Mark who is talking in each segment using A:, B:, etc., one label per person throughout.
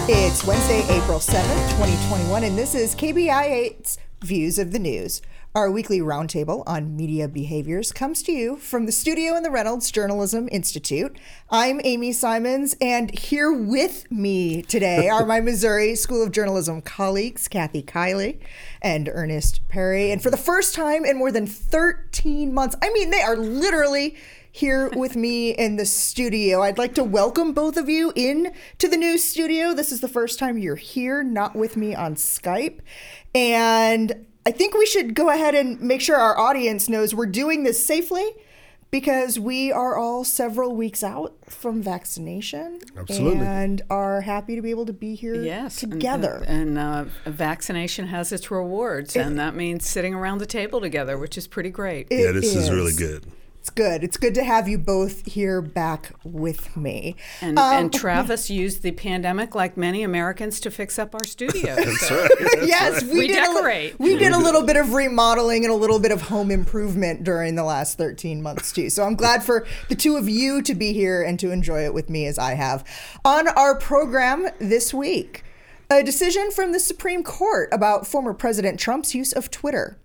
A: It's Wednesday, April 7th, 2021, and this is KBI8's Views of the News. Our weekly roundtable on media behaviors comes to you from the studio in the Reynolds Journalism Institute. I'm Amy Simons, and here with me today are my Missouri School of Journalism colleagues, Kathy Kiley and Ernest Perry. And for the first time in more than 13 months, I mean, they are literally here with me in the studio. I'd like to welcome both of you in to the new studio. This is the first time you're here, not with me on Skype. And I think we should go ahead and make sure our audience knows we're doing this safely because we are all several weeks out from vaccination.
B: Absolutely.
A: And are happy to be able to be here together.
C: And vaccination has its rewards, and that means sitting around the table together, which is pretty great.
B: This is really good.
A: It's good. It's good to have you both here back with me.
C: And Travis used the pandemic, like many Americans, to fix up our studio.
B: That's right.
A: Yes, we
C: decorate.
A: We did a little bit of remodeling and a little bit of home improvement during the last 13 months, too. So I'm glad for the two of you to be here and to enjoy it with me as I have. On our program this week, a decision from the Supreme Court about former President Trump's use of Twitter.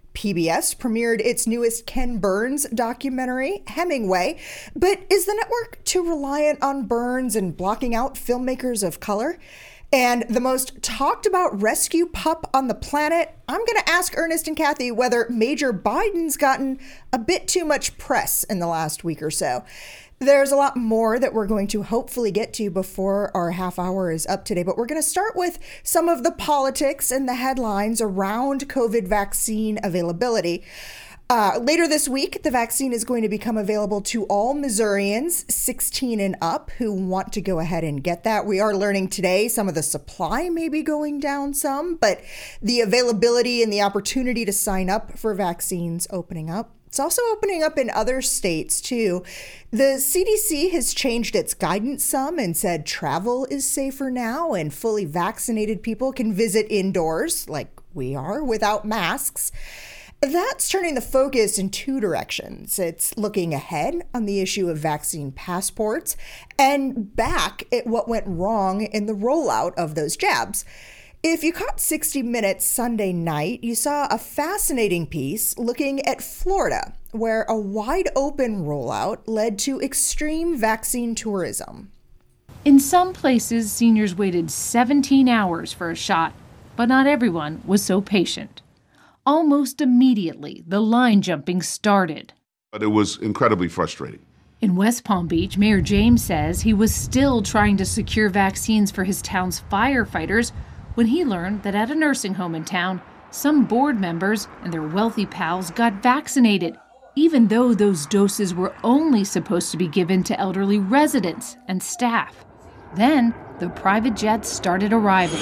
A: PBS premiered its newest Ken Burns documentary, Hemingway, but is the network too reliant on Burns and blocking out filmmakers of color? And the most talked about rescue pup on the planet, I'm going to ask Ernest and Kathy whether Major Biden's gotten a bit too much press in the last week or so. There's a lot more that we're going to hopefully get to before our half hour is up today, but we're going to start with some of the politics and the headlines around COVID vaccine availability. Later this week, the vaccine is going to become available to all Missourians 16 and up who want to go ahead and get that. We are learning today some of the supply may be going down some, but the availability and the opportunity to sign up for vaccines opening up. It's also opening up in other states, too. The CDC has changed its guidance some and said travel is safer now and fully vaccinated people can visit indoors, like we are, without masks. That's turning the focus in two directions. It's looking ahead on the issue of vaccine passports and back at what went wrong in the rollout of those jabs. If you caught 60 Minutes Sunday night, you saw a fascinating piece looking at Florida, where a wide open rollout led to extreme vaccine tourism.
D: In some places, seniors waited 17 hours for a shot, but not everyone was so patient. Almost immediately, the line jumping started.
E: But it was incredibly frustrating.
D: In West Palm Beach, Mayor James says he was still trying to secure vaccines for his town's firefighters when he learned that at a nursing home in town, some board members and their wealthy pals got vaccinated, even though those doses were only supposed to be given to elderly residents and staff. Then, the private jets started arriving.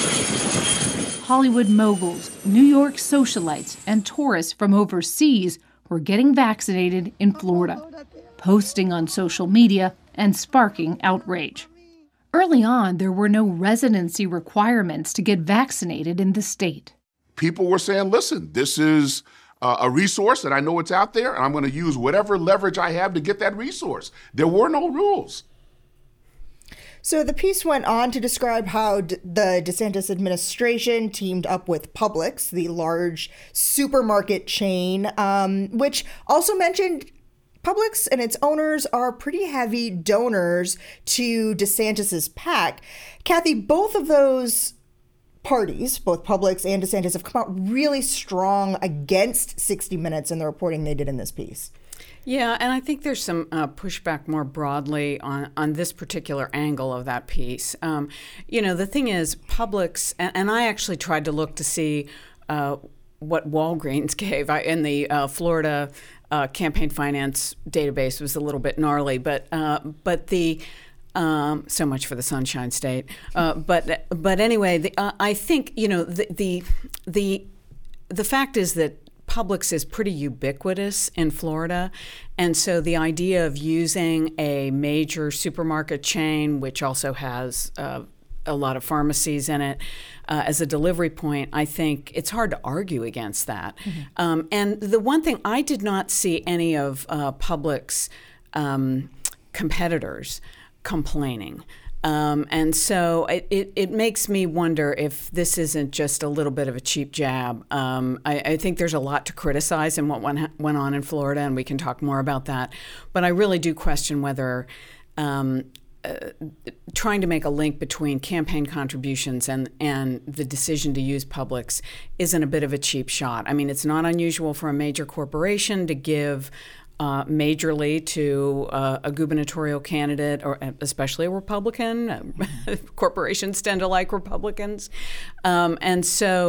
D: Hollywood moguls, New York socialites, and tourists from overseas were getting vaccinated in Florida, posting on social media and sparking outrage. Early on, there were no residency requirements to get vaccinated in the state.
E: People were saying, listen, this is a resource and I know it's out there and I'm going to use whatever leverage I have to get that resource. There were no rules.
A: So the piece went on to describe how the DeSantis administration teamed up with Publix, the large supermarket chain, which also mentioned Publix and its owners are pretty heavy donors to DeSantis's PAC. Kathy, both of those parties, both Publix and DeSantis, have come out really strong against 60 Minutes in the reporting they did in this piece.
C: Yeah, and I think there's some pushback more broadly on this particular angle of that piece. The thing is, Publix, and I actually tried to look to see what Walgreens gave in the Florida campaign finance database was a little bit gnarly, but the so much for the Sunshine State. But anyway, I think the fact is that Publix is pretty ubiquitous in Florida, and so the idea of using a major supermarket chain, which also has a lot of pharmacies in it, as a delivery point, I think it's hard to argue against that. Mm-hmm. And the one thing, I did not see any of Publix competitors complaining. And so it makes me wonder if this isn't just a little bit of a cheap jab. I think there's a lot to criticize in what went on in Florida, and we can talk more about that. But I really do question whether trying to make a link between campaign contributions and the decision to use Publix isn't a bit of a cheap shot. I mean, it's not unusual for a major corporation to give majorly to a gubernatorial candidate, or especially a Republican. Corporations tend to like Republicans. And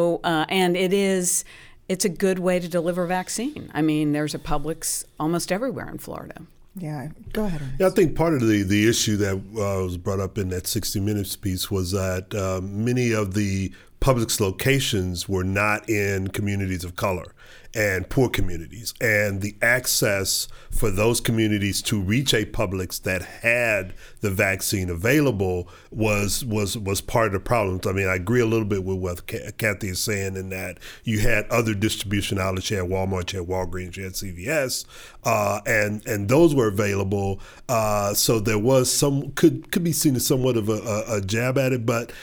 C: it's a good way to deliver vaccine. I mean, there's a Publix almost everywhere in Florida.
A: Yeah, go ahead, Ernest.
B: Yeah, I think part of the issue that was brought up in that 60 Minutes piece was that many of the Publix locations were not in communities of color and poor communities. And the access for those communities to reach a Publix that had the vaccine available was part of the problem. I mean, I agree a little bit with what Kathy is saying in that you had other distribution outlets. You had Walmart, you had Walgreens, you had CVS, and those were available. So there was could be seen as somewhat of a jab at it. But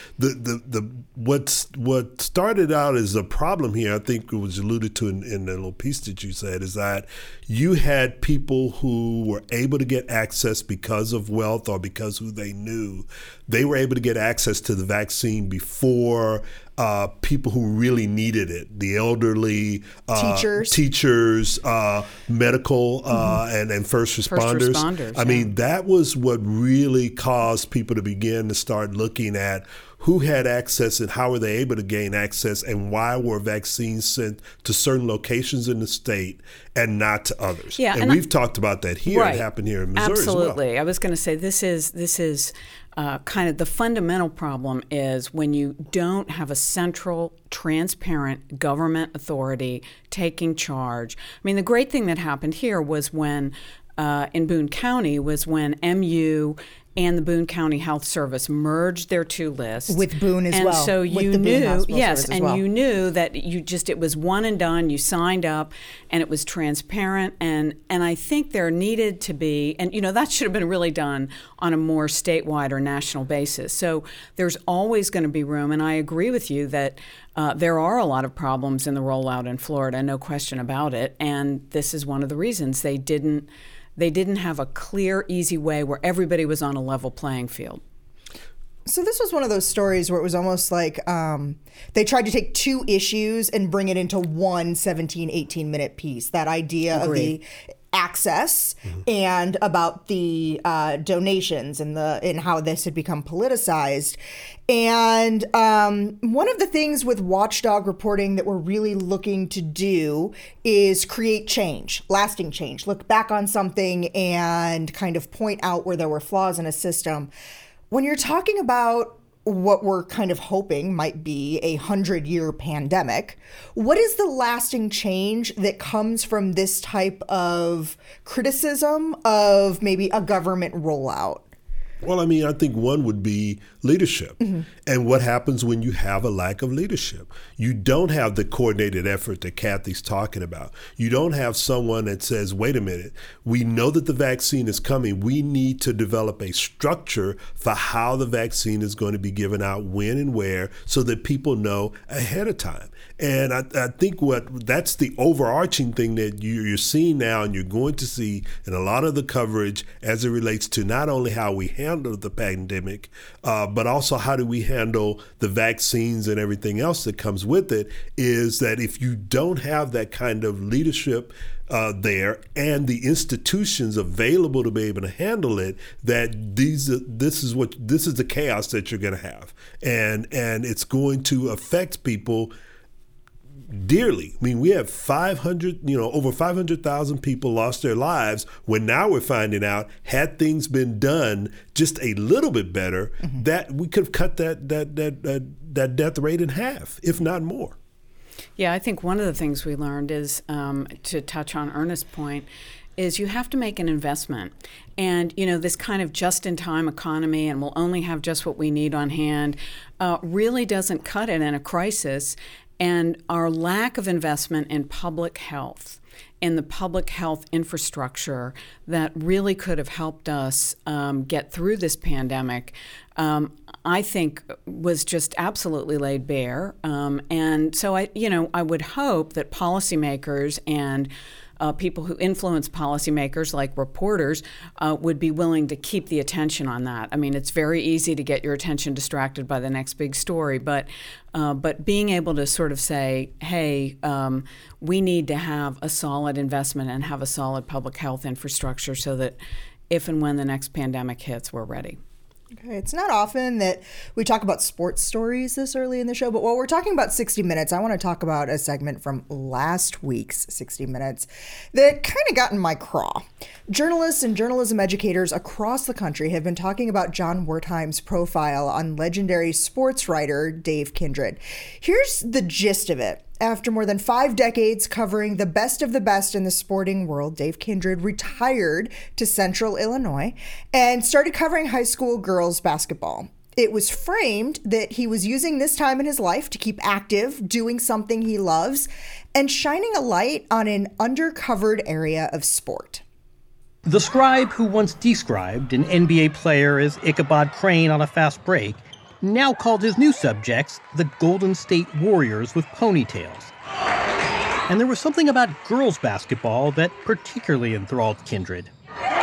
B: what started out as a problem here, I think it was alluded to in the little piece that you said, is that you had people who were able to get access because of wealth or because who they knew. They were able to get access to the vaccine before people who really needed it, the elderly, teachers, medical, and first responders. I mean, that was what really caused people to begin to start looking at who had access and how were they able to gain access, and why were vaccines sent to certain locations in the state and not to others. Yeah, and we've talked about that here. Right. It happened here in Missouri
C: Absolutely.
B: as well.
C: I was going to say this is kind of the fundamental problem is when you don't have a central, transparent government authority taking charge. I mean, the great thing that happened here was when in Boone County was when MU and the Boone County Health Service merged their two lists.
A: With Boone as
C: and
A: well.
C: And so you knew, yes, and
A: well.
C: you knew that it was one and done, you signed up, and it was transparent, and I think there needed to be, and that should have been really done on a more statewide or national basis. So there's always going to be room, and I agree with you that there are a lot of problems in the rollout in Florida, no question about it, and this is one of the reasons they didn't have a clear, easy way where everybody was on a level playing field.
A: So this was one of those stories where it was almost like they tried to take two issues and bring it into one 17, 18-minute piece. That idea of the access and about the donations and how this had become politicized. And one of the things with Watchdog reporting that we're really looking to do is create change, lasting change, look back on something and kind of point out where there were flaws in a system. When you're talking about what we're kind of hoping might be a 100-year pandemic, what is the lasting change that comes from this type of criticism of maybe a government rollout?
B: Well, I mean, I think one would be leadership. And what happens when you have a lack of leadership? You don't have the coordinated effort that Kathy's talking about. You don't have someone that says, wait a minute, we know that the vaccine is coming. We need to develop a structure for how the vaccine is going to be given out, when and where, so that people know ahead of time. And I think that's the overarching thing that you're seeing now, and you're going to see in a lot of the coverage as it relates to not only how we handle the pandemic, but also how do we handle the vaccines and everything else that comes with it, is that if you don't have that kind of leadership there and the institutions available to be able to handle it, that this is the chaos that you're going to have, and it's going to affect people dearly. I mean, we have over 500,000 people lost their lives, when now we're finding out, had things been done just a little bit better, that we could have cut that death rate in half, if not more.
C: Yeah, I think one of the things we learned is, to touch on Ernest's point, is you have to make an investment. And, this kind of just-in-time economy, and we'll only have just what we need on hand, really doesn't cut it in a crisis. And our lack of investment in public health in the public health infrastructure that really could have helped us get through this pandemic, I think was just absolutely laid bare. And so I would hope that policymakers and people who influence policymakers, like reporters, would be willing to keep the attention on that. I mean, it's very easy to get your attention distracted by the next big story, but being able to sort of say, hey, we need to have a solid investment and have a solid public health infrastructure so that if and when the next pandemic hits, we're ready.
A: Okay, it's not often that we talk about sports stories this early in the show, but while we're talking about 60 Minutes, I want to talk about a segment from last week's 60 Minutes that kind of got in my craw. Journalists and journalism educators across the country have been talking about John Wertheim's profile on legendary sports writer Dave Kindred. Here's the gist of it. After more than 5 decades covering the best of the best in the sporting world, Dave Kindred retired to Central Illinois and started covering high school girls basketball. It was framed that he was using this time in his life to keep active, doing something he loves, and shining a light on an undercovered area of sport.
F: The scribe who once described an NBA player as Ichabod Crane on a fast break now called his new subjects the Golden State Warriors with ponytails. And there was something about girls basketball that particularly enthralled Kindred.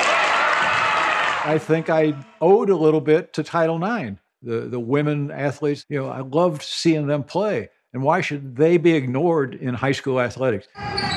G: I think I owed a little bit to Title IX. The women athletes, I loved seeing them play. And why should they be ignored in high school athletics?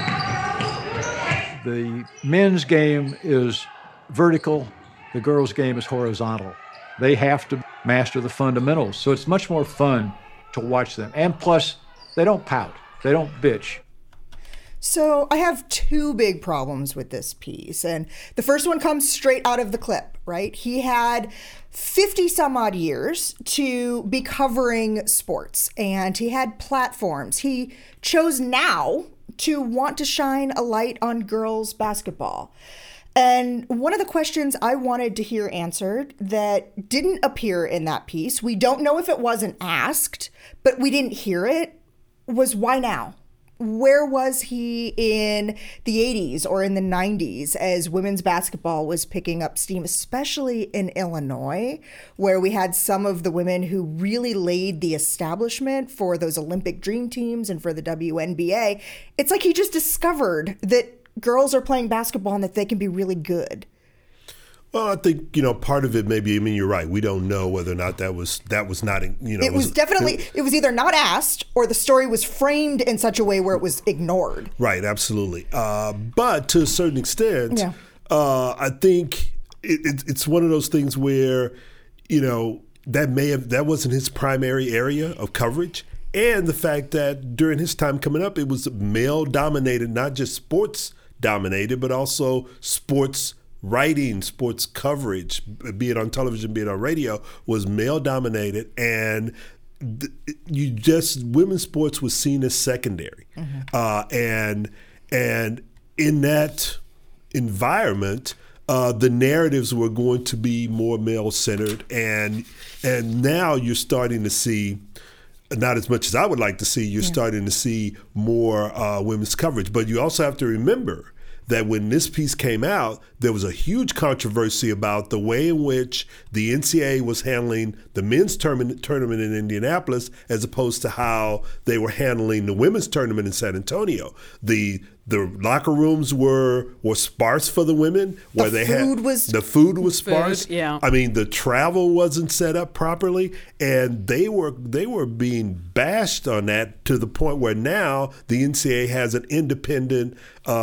G: The men's game is vertical, the girls' game is horizontal. They have to master the fundamentals. So it's much more fun to watch them. And plus, they don't pout. They don't bitch.
A: So I have 2 big problems with this piece. And the first one comes straight out of the clip, right? He had 50 some odd years to be covering sports, and he had platforms. He chose now to want to shine a light on girls basketball. And one of the questions I wanted to hear answered that didn't appear in that piece, we don't know if it wasn't asked, but we didn't hear it, was why now? Where was he in the 80s or in the 90s as women's basketball was picking up steam, especially in Illinois, where we had some of the women who really laid the establishment for those Olympic dream teams and for the WNBA? It's like he just discovered that girls are playing basketball and that they can be really good.
B: Well, I think, part of it maybe, you're right. We don't know whether or not that was not,
A: It was definitely, it was either not asked or the story was framed in such a way where it was ignored.
B: Right, absolutely. But to a certain extent, I think it's one of those things where, that wasn't his primary area of coverage. And the fact that during his time coming up, it was male dominated, not just sports dominated, but also sports writing, sports coverage, be it on television, be it on radio, was male dominated. And women's sports was seen as secondary. Mm-hmm. And in that environment, the narratives were going to be more male centered. And now you're starting to see, not as much as I would like to see, you're starting to see more women's coverage. But you also have to remember that when this piece came out, there was a huge controversy about the way in which the NCAA was handling the men's tournament in Indianapolis as opposed to how they were handling the women's tournament in San Antonio. The locker rooms were sparse for the women, where the food was sparse.
C: Yeah.
B: I mean, the travel wasn't set up properly, and they were being bashed on that to the point where now the NCAA has an independent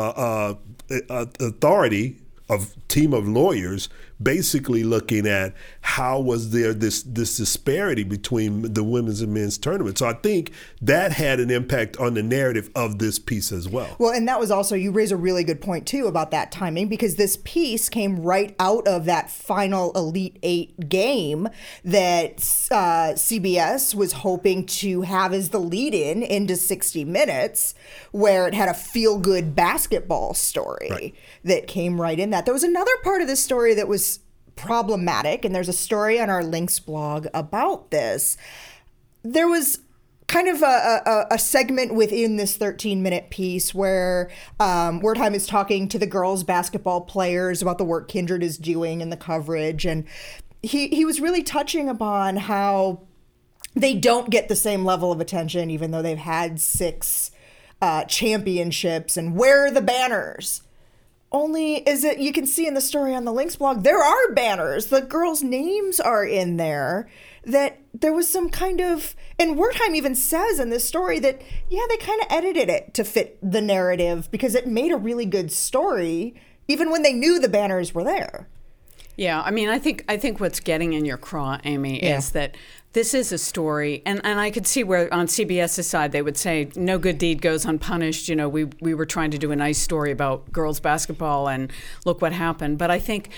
B: authority of team of lawyers basically looking at how was there this disparity between the women's and men's tournament. So I think that had an impact on the narrative of this piece as well.
A: Well, and that was also, you raise a really good point too about that timing, because this piece came right out of that final Elite Eight game that CBS was hoping to have as the lead-in into 60 Minutes, where it had a feel-good basketball story that came right in that. There was another part of this story that was problematic, and there's a story on our Links blog about this. There was kind of a segment within this 13-minute piece where Wertheim is talking to the girls basketball players about the work Kindred is doing in the coverage. And he was really touching upon how they don't get the same level of attention, even though they've had 6 championships. And where are the banners? Only you can see in the story on the Lynx blog, there are banners. The girls' names are in there. That there was some kind of, and Wertheim even says in this story that, yeah, they kind of edited it to fit the narrative because it made a really good story, even when they knew the banners were there.
C: Yeah, I mean, I think what's getting in your craw, Amy, is that this is a story, and I could see where on CBS's side they would say no good deed goes unpunished. You know, we were trying to do a nice story about girls basketball, and look what happened. But I think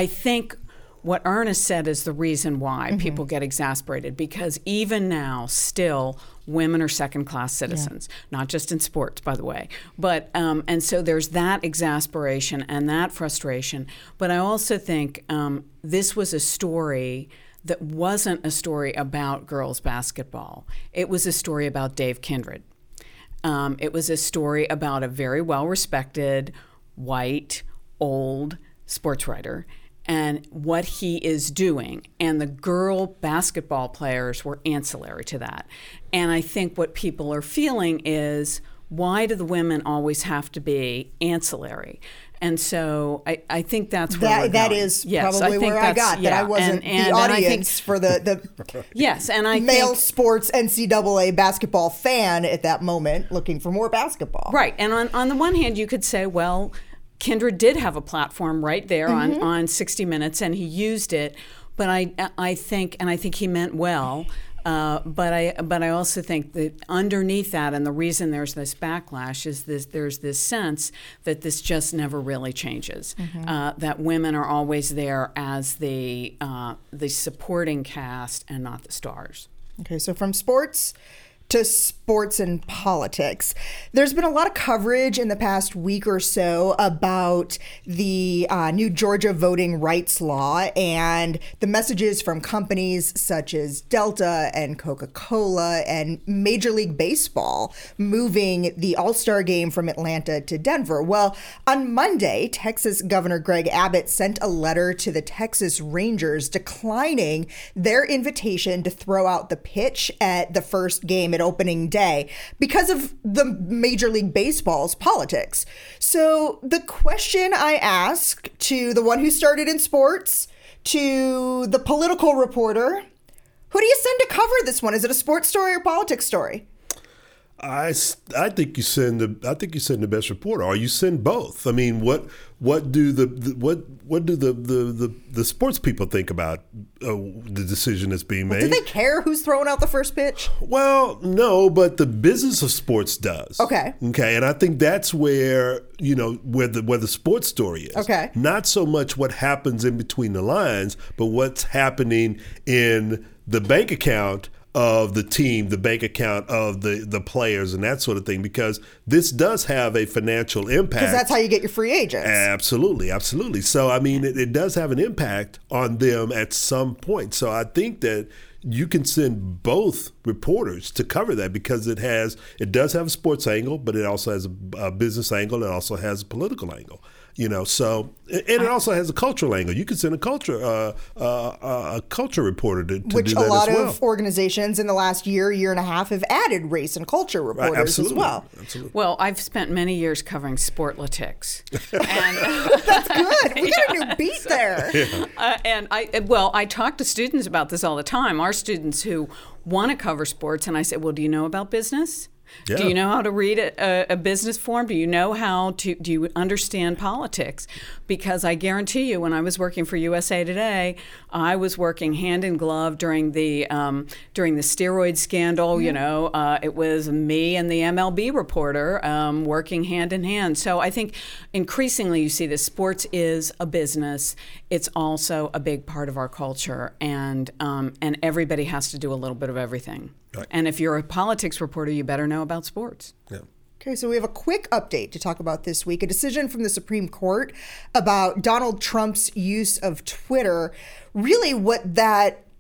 C: what Ernest said is the reason why people get exasperated, because even now, still, women are second-class citizens, not just in sports, by the way. But and so there's that exasperation and that frustration. But I also think this was a story that wasn't a story about girls basketball. It was a story about Dave Kindred. It was a story about a very well-respected, white, old sports writer and what he is doing. And the girl basketball players were ancillary to that. And I think what people are feeling is, why do the women always have to be ancillary? And so I think that's where we're
A: that
C: going.
A: is
C: Yes,
A: probably where I got that I wasn't the audience for the
C: yes, and I
A: male
C: think,
A: sports NCAA basketball fan at that moment looking for more basketball.
C: Right, and on the one hand, you could say, well, Kindred did have a platform right there on 60 Minutes, and he used it. But I think he meant well. But I also think that underneath that, and the reason there's this backlash is there's this sense that this just never really changes. That women are always there as the supporting cast and not the stars.
A: Okay, so from sports to sports and politics. There's been a lot of coverage in the past week or so about the new Georgia voting rights law and the messages from companies such as Delta and Coca-Cola and Major League Baseball moving the All-Star game from Atlanta to Denver. Well, on Monday, Texas Governor Greg Abbott sent a letter to the Texas Rangers declining their invitation to throw out the pitch at the first game at opening day because of the Major League Baseball's politics. So the question I ask to the one who started in sports, to the political reporter, who do you send to cover this one? Is it a sports story or politics story?
B: I think you send the best reporter, or you send both. I mean, what do the sports people think about the decision that's being made?
A: Do they care who's throwing out the first pitch?
B: Well, no, but the business of sports does. Okay, and I think that's where where the sports story is. Okay, not so much what happens in between the lines, but what's happening in the bank account of the team, the bank account of the players and that sort of thing, because this does have a financial impact.
A: Because that's how you get your free agents.
B: Absolutely. So, I mean, it does have an impact on them at some point. So I think that you can send both reporters to cover that because it does have a sports angle, but it also has a business angle. It also has a political angle. So, and it also has a cultural angle. You could send a culture reporter to do that as well.
A: Which a lot of organizations in the last year and a half have added race and culture reporters as well.
B: Absolutely.
C: Well, I've spent many years covering sportlitics.
A: That's good. We got a new beat there.
C: I talk to students about this all the time. Our students who want to cover sports, and I say, well, do you know about business? Yeah. Do you know how to read a business form? Do you understand politics? Because I guarantee you, when I was working for USA Today, I was working hand in glove during the steroid scandal. Mm-hmm. It was me and the MLB reporter working hand in hand. So I think increasingly you see this. Sports is a business. It's also a big part of our culture, and everybody has to do a little bit of everything. Right. And if you're a politics reporter, you better know about sports.
B: Yeah.
A: Okay, so we have a quick update to talk about this week. A decision from the Supreme Court about Donald Trump's use of Twitter. Really what that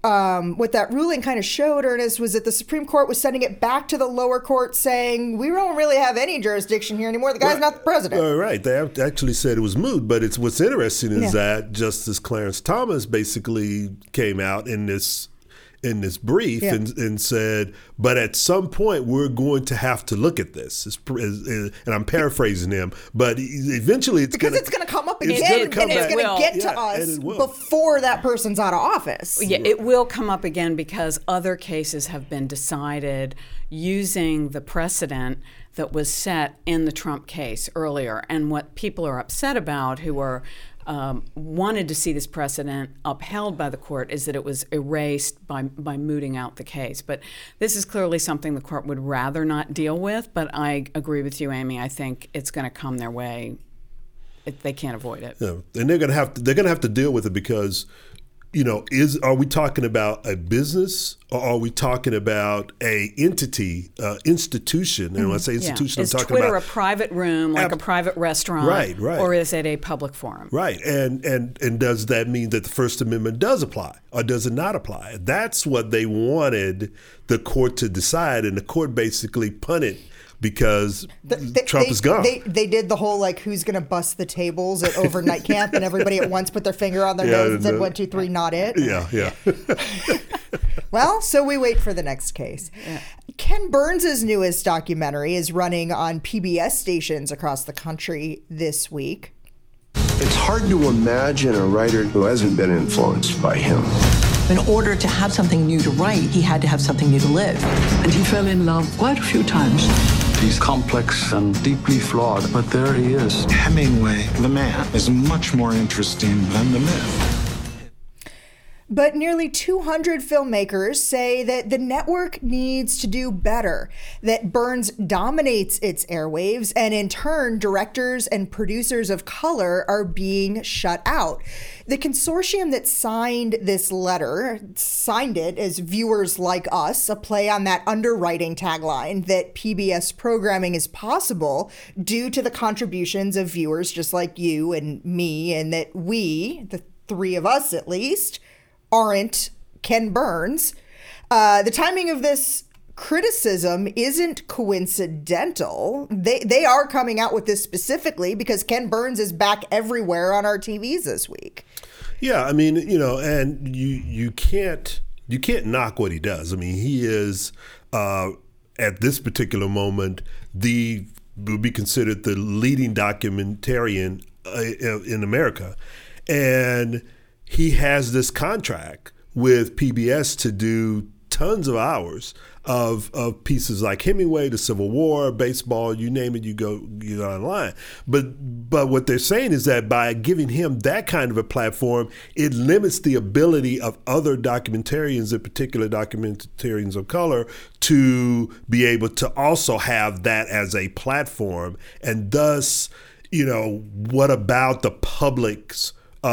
A: what that ruling kind of showed, Ernest, was that the Supreme Court was sending it back to the lower court saying, we don't really have any jurisdiction here anymore. The guy's not the president.
B: Right. They actually said it was moot. But what's interesting is that Justice Clarence Thomas basically came out in this brief and said, but at some point we're going to have to look at this. And I'm paraphrasing him, but eventually it's going
A: to come up again,
B: and it's going
A: to get to us before that person's out of office.
C: Yeah, it will come up again because other cases have been decided using the precedent that was set in the Trump case earlier. And what people are upset about who are wanted to see this precedent upheld by the court is that it was erased by mooting out the case. But this is clearly something the court would rather not deal with. But I agree with you, Amy. I think it's going to come their way. They can't avoid it.
B: Yeah. And they're going to have to deal with it because, are we talking about a business or are we talking about a entity, institution? And when I say institution, I'm talking
C: Twitter
B: about
C: a private room, like a private restaurant,
B: right,
C: or is it a public forum?
B: Right, and does that mean that the First Amendment does apply or does it not apply? That's what they wanted the court to decide, and the court basically punted. Because Trump is gone.
A: They did the whole who's going to bust the tables at overnight camp, and everybody at once put their finger on their nose and said 1, 2, 3, not it.
B: Yeah.
A: Well, so we wait for the next case. Yeah. Ken Burns' newest documentary is running on PBS stations across the country this week.
H: It's hard to imagine a writer who hasn't been influenced by him.
I: In order to have something new to write, he had to have something new to live.
J: And he fell in love quite a few times.
K: He's complex and deeply flawed, but there he is.
L: Hemingway, the man, is much more interesting than the myth.
A: But nearly 200 filmmakers say that the network needs to do better, that Burns dominates its airwaves, and in turn, directors and producers of color are being shut out. The consortium that signed this letter signed it as Viewers Like Us, a play on that underwriting tagline that PBS programming is possible due to the contributions of viewers just like you and me, and that we, the three of us at least, aren't Ken Burns. The timing of this criticism isn't coincidental. They are coming out with this specifically because Ken Burns is back everywhere on our TVs this week.
B: Yeah, I mean, and you can't knock what he does. I mean, he is at this particular moment would be considered the leading documentarian in America, and he has this contract with PBS to do tons of hours of pieces like Hemingway, the Civil War, baseball, you name it, you go online. But what they're saying is that by giving him that kind of a platform, it limits the ability of other documentarians, in particular documentarians of color, to be able to also have that as a platform. And thus, what about the public's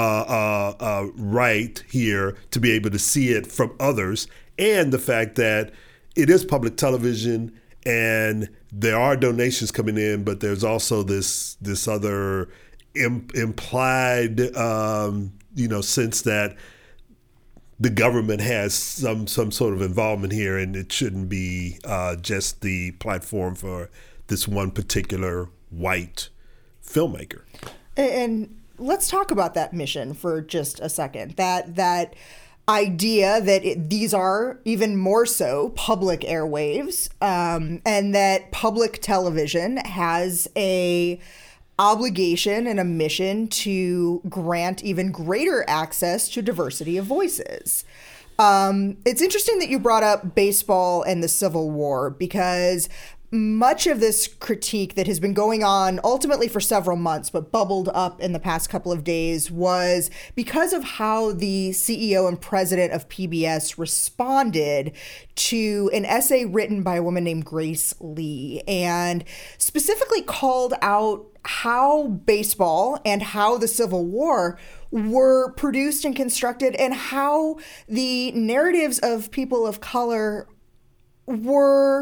B: right here to be able to see it from others, and the fact that it is public television and there are donations coming in, but there's also this other implied sense that the government has some sort of involvement here, and it shouldn't be just the platform for this one particular white filmmaker.
A: And let's talk about that mission for just a second. That idea that these are even more so public airwaves, and that public television has a obligation and a mission to grant even greater access to diversity of voices. It's interesting that you brought up baseball and the Civil War, because much of this critique that has been going on ultimately for several months, but bubbled up in the past couple of days, was because of how the CEO and president of PBS responded to an essay written by a woman named Grace Lee, and specifically called out how baseball and how the Civil War were produced and constructed, and how the narratives of people of color were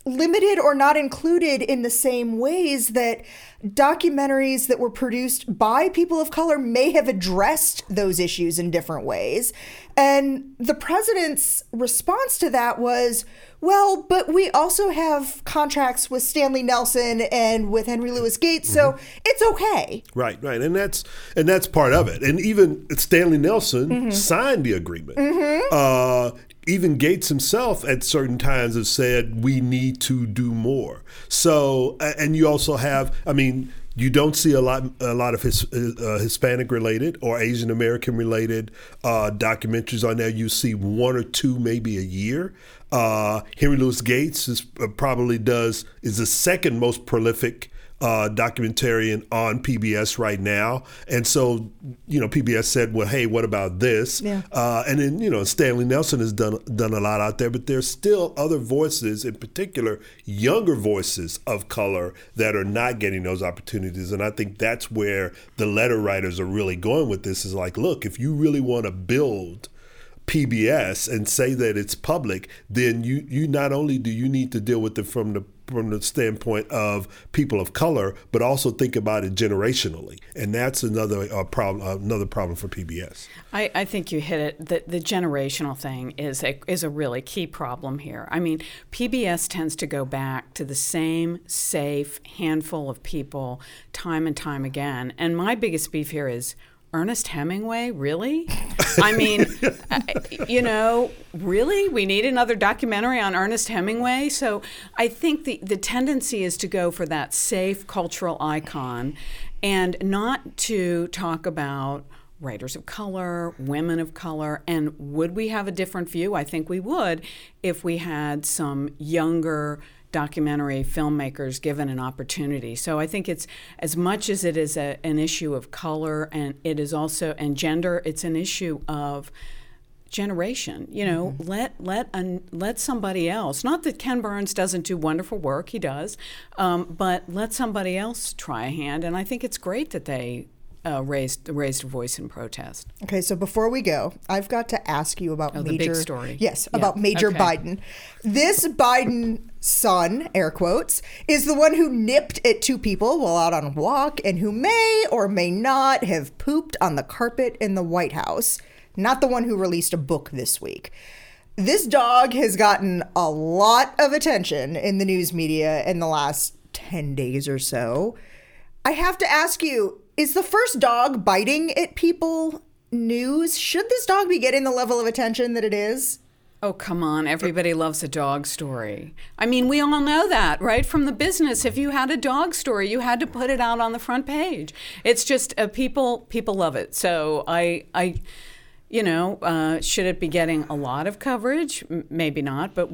A: limited or not included in the same ways that documentaries that were produced by people of color may have addressed those issues in different ways. And the president's response to that was, well, but we also have contracts with Stanley Nelson and with Henry Louis Gates, so it's okay.
B: Right. And that's part of it. And even Stanley Nelson signed the agreement. Even Gates himself at certain times have said we need to do more. So, and you also have, I mean, you don't see a lot of Hispanic related or Asian American related documentaries on there. You see one or two maybe a year. Henry Louis Gates is the second most prolific documentarian on PBS right now. And so, PBS said, well, hey, what about this? Yeah. And then, Stanley Nelson has done a lot out there, but there's still other voices, in particular, younger voices of color that are not getting those opportunities. And I think that's where the letter writers are really going with this, is like, look, if you really want to build PBS and say that it's public, then you not only do you need to deal with it from the standpoint of people of color, but also think about it generationally, and that's another problem for PBS.
C: I think you hit it. The generational thing is a really key problem here. I mean, PBS tends to go back to the same safe handful of people time and time again, and my biggest beef here is Ernest Hemingway, really? I mean, really? We need another documentary on Ernest Hemingway? So I think the tendency is to go for that safe cultural icon and not to talk about writers of color, women of color, and would we have a different view? I think we would if we had some younger documentary filmmakers given an opportunity. So I think it's, as much as it is an issue of color and it is also, and gender, it's an issue of generation. Let somebody else, not that Ken Burns doesn't do wonderful work, he does, but let somebody else try a hand. And I think it's great that they raised a voice in protest.
A: Okay, so before we go, I've got to ask you about
C: the big story.
A: Yes, about Major Biden. This Biden son, air quotes, is the one who nipped at two people while out on a walk and who may or may not have pooped on the carpet in the White House. Not the one who released a book this week. This dog has gotten a lot of attention in the news media in the last 10 days or so. I have to ask you, is the first dog biting at people news? Should this dog be getting the level of attention that it is?
C: Oh, come on. Everybody loves a dog story. I mean, we all know that, right? From the business. If you had a dog story, you had to put it out on the front page. It's just people love it. So should it be getting a lot of coverage? Maybe not, but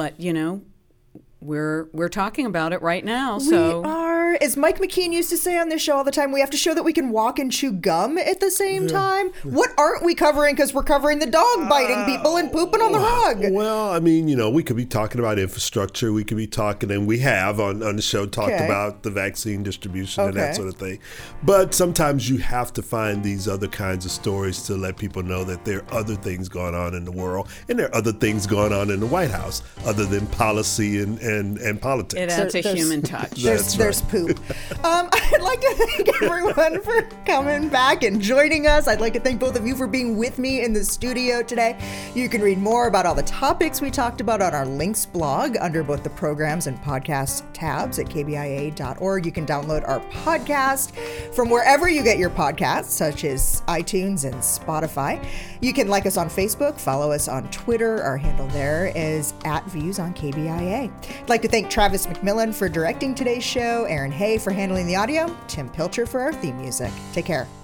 C: we're talking about it right now. So
A: we are, as Mike McKean used to say on this show all the time, we have to show that we can walk and chew gum at the same time. What aren't we covering? Because we're covering the dog biting people and pooping on the rug.
B: Well, I mean, we could be talking about infrastructure. We could be talking, and we have on the show talked about the vaccine distribution and that sort of thing. But sometimes you have to find these other kinds of stories to let people know that there are other things going on in the world, and there are other things going on in the White House other than policy and politics.
C: It adds a human touch.
A: There's poop. I'd like to thank everyone for coming back and joining us. I'd like to thank both of you for being with me in the studio today. You can read more about all the topics we talked about on our links blog under both the programs and podcasts tabs at kbia.org. You can download our podcast from wherever you get your podcasts, such as iTunes and Spotify. You can like us on Facebook, follow us on Twitter. Our handle there is @ViewsOnKBIA. I'd like to thank Travis McMillan for directing today's show, Aaron Hay for handling the audio, Tim Pilcher for our theme music. Take care.